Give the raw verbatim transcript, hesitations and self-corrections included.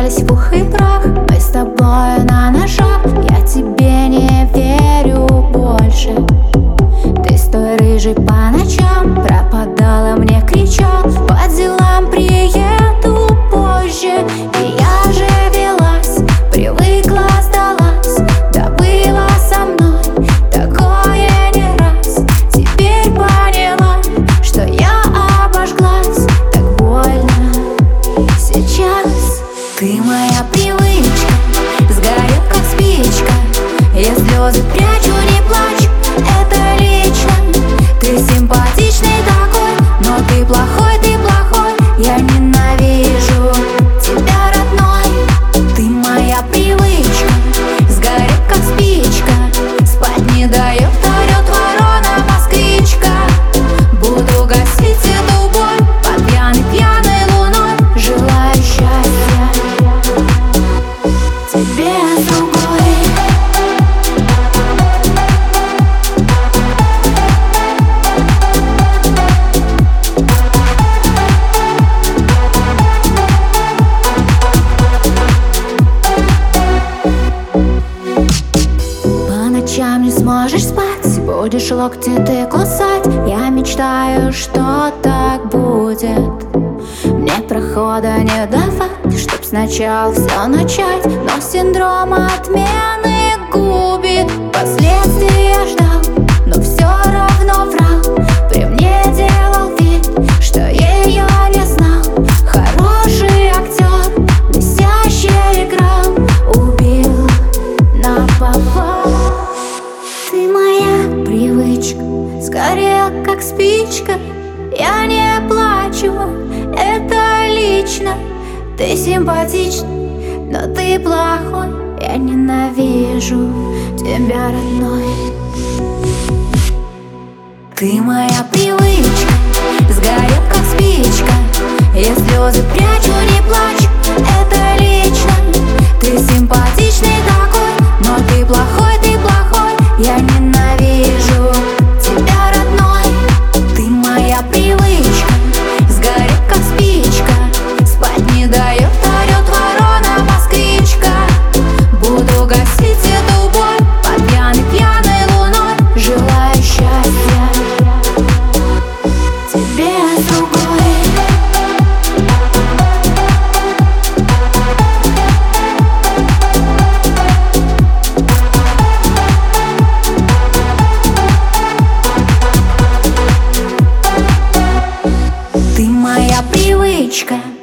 распались в пух и прах. Мы с тобой на ножах, я тебе не верю больше. Ты с той рыжей по ночам пропадала, мне кричал: по делам приеду позже. И я же велась, привыкла, сдалась. Да было со мной такое не раз. Теперь поняла, что я обожглась. Так больно сейчас. Ты моя привычка, сгорит как спичка. Я слезы прячу, не плачь, это лично. Ты симпатичный такой, но ты плохой, ты плохой. Я ненавижу тебя, родной. Ты моя привычка, сгорит как спичка. Спать не дает, орёт ворона москвичка. Буду гасить эту боль под пьяной, пьяной луной. Желаю счастья тебе с другой. Ночам не сможешь спать, будешь локти ты кусать. Я мечтаю, что так будет. Мне прохода не давать, чтоб сначала все начать. Но синдром отмены губит. Последствия я ждал, но все равно врал. При мне делал вид, что ее не знал. Хороший актер, блестяще играл. Убил наповал. Ты моя привычка, сгорел как спичка. Я не плачу, это лично. Ты симпатичный, но ты плохой. Я ненавижу тебя, родной. Ты моя привычка, сгорел как спичка. Я слезы прячу, не плачь, это лично. Ты симпатичный такой, но ты плохой, ты плохой. Я ненавижу тебя, родной. Ты моя привычка, сгорит как спичка. Спать не дает, орёт ворона москвичка. Буду гасить эту боль под пьяной, пьяной луной. Желаю счастья тебе с другой. Ты моя привычка.